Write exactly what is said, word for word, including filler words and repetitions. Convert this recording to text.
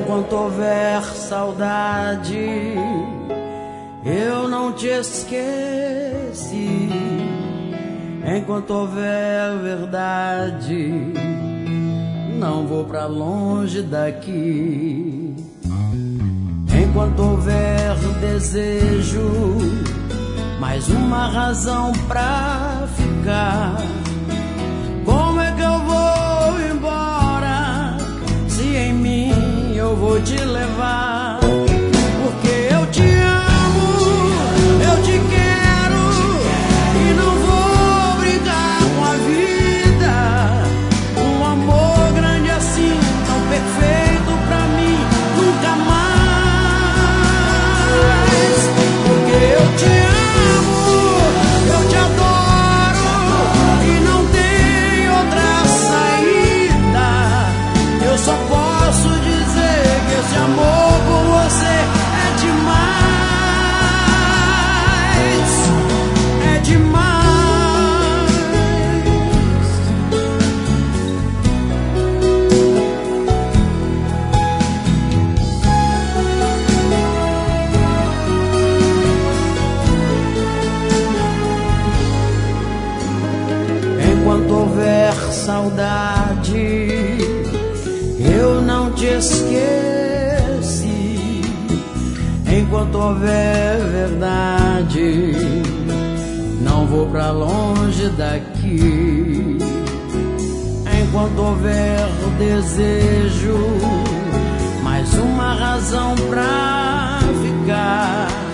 Enquanto houver saudade, eu não te esqueci. Enquanto houver verdade, não vou pra longe daqui. Enquanto houver desejo, mais uma razão pra ficar. Como é que eu vou embora se em mim eu vou te levar? Porque eu te amo, eu te quero e não vou brincar com a vida. Um amor grande assim, tão perfeito pra mim, nunca mais. Porque eu te amo, eu te adoro e não tem outra saída. Eu só posso dizer que esse amor por você é demais, é demais. Enquanto houver saudade, eu não te esqueci. Enquanto houver verdade, não vou pra longe daqui. Enquanto houver desejo, mais uma razão pra ficar.